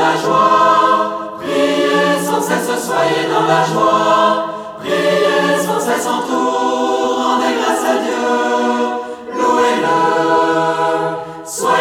la joie. Priez sans cesse, soyez dans la joie. Priez sans cesse en tout, rendez grâce à Dieu. Louez-le. Soyez